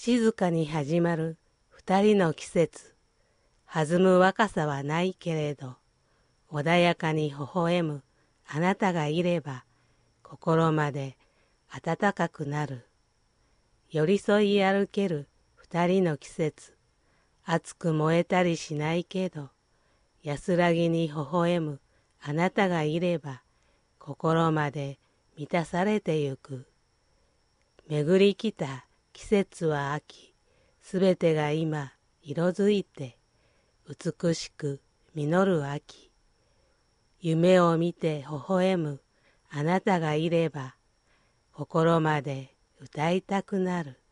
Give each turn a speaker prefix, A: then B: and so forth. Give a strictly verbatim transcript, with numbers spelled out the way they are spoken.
A: 静かに始まる二人の季節。弾む若さはないけれど、穏やかに微笑むあなたがいれば、心まで温かくなる。寄り添い歩ける二人の季節。熱く燃えたりしないけど、安らぎに微笑むあなたがいれば、心まで満たされてゆく。巡り来た季節は秋、すべてが今色づいて、美しく実る秋。夢を見て微笑むあなたがいれば、心まで歌いたくなる。